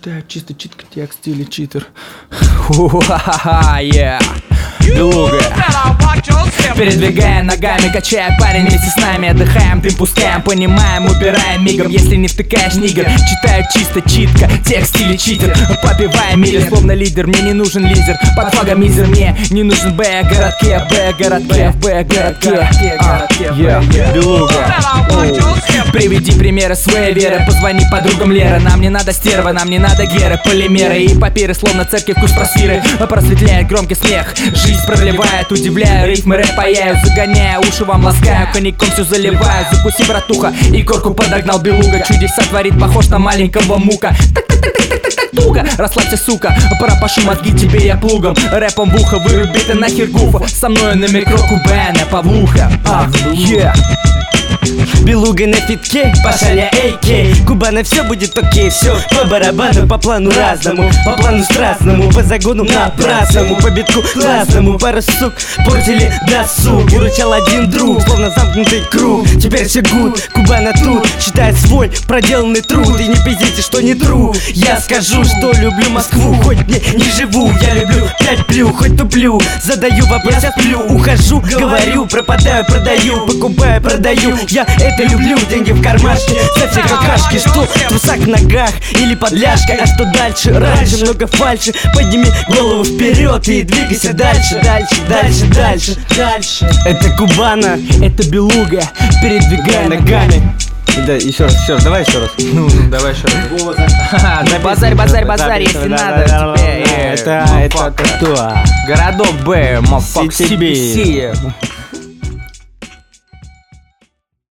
Читаю чисто читка, текст или читер. Ха-ха-ха, yeah. Белуга. Передвигая ногами, качая парень вместе с нами. Отдыхаем, дым пускаем, понимаем, убираем мигом. Если не втыкаешь нигер, читаю чисто читка, текст или читер. Попивая мили, словно лидер, мне не нужен лидер. Под флагом мизер, мне не нужен Б городке, Б городке, в Б городке. Белуга. Приведи примеры своей веры, позвони подругам Леры. Нам не надо стерва, нам не надо геры, полимеры и папиры, словно церковь вкус просфиры. Просветляет громкий смех, жизнь проливает, удивляю, рифмы рэпаяю, загоняя, уши вам ласкаю, коньяком все заливаю. Закуси, братуха, и корку подогнал Белуга. Чудеса творит, похож на маленького мука. Туго, расслабься, сука, пропашу мозги тебе я плугом. Рэпом в ухо, выруби ты нахер гуфа. Со мною на микроку Бэна Павлуха. Белуга на фитке, Пашаля AK. Кубана все будет окей, все по барабану, по плану разному, по плану страстному, по загону напрасному, по битку классному. Пару сук портили досуг, выручал один друг, словно замкнутый круг. Теперь все гуд, Кубана тут считает свой проделанный труд. И не пиздите, что не тру, я скажу, что люблю Москву. Хоть не живу, я люблю 5 плю, хоть туплю, задаю вопрос, я сплю, ухожу, говорю, пропадаю, продаю, покупаю, продаю. Я это люблю, деньги в кармашке, за все какашки. Что, трусак в ногах или подляжка? А что дальше? Раньше много фальши. Подними голову вперед и двигайся дальше, дальше, дальше, дальше, дальше. Это Кубана, это Белуга, передвигая ногами. Да, еще раз, давай еще раз. Ну, давай еще раз. Базарь, если надо тебе. Это кто? Городок Б, Мопфак, CBC.